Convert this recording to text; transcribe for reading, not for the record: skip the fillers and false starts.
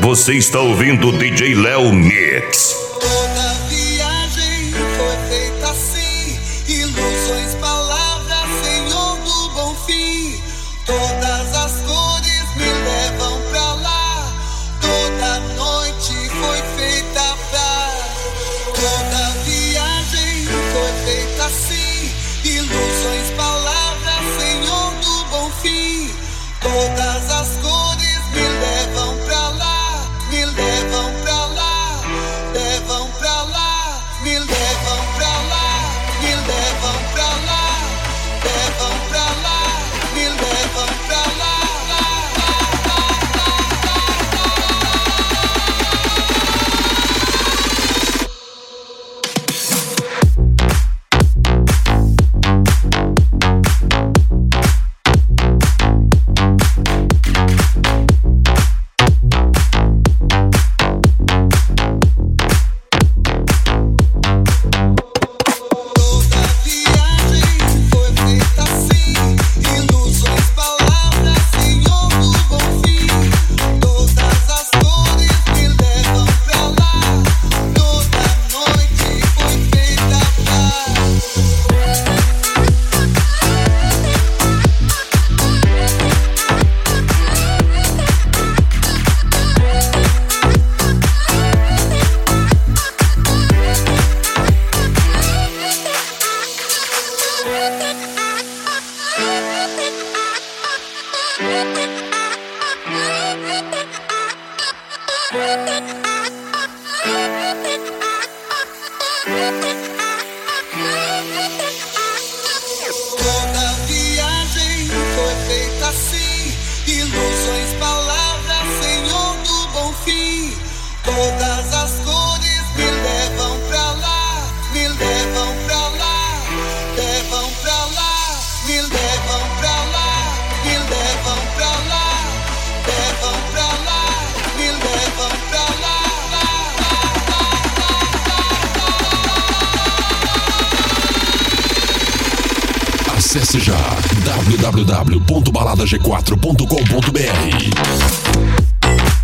Você está ouvindo o DJ Léo Mix. Toda viagem foi feita assim, ilusões, palavras, Senhor do bom fim. Todas as cores me levam pra lá, toda noite foi feita pra. Toda viagem foi feita assim, ilusões, palavras, Senhor do bom fim. Todas as cores me levam pra lá, me levam pra lá, levam pra lá, me levam pra lá, me levam pra lá, levam pra lá, me levam pra lá. Toda viagem foi feita assim, ilusões, palavras, Senhor do bom fim. Todas as cores me levam pra lá, me levam pra lá, levam pra lá, me levam pra lá, me levam pra lá, levam pra lá, me levam pra lá. Acesse já www.baladag4.com.br.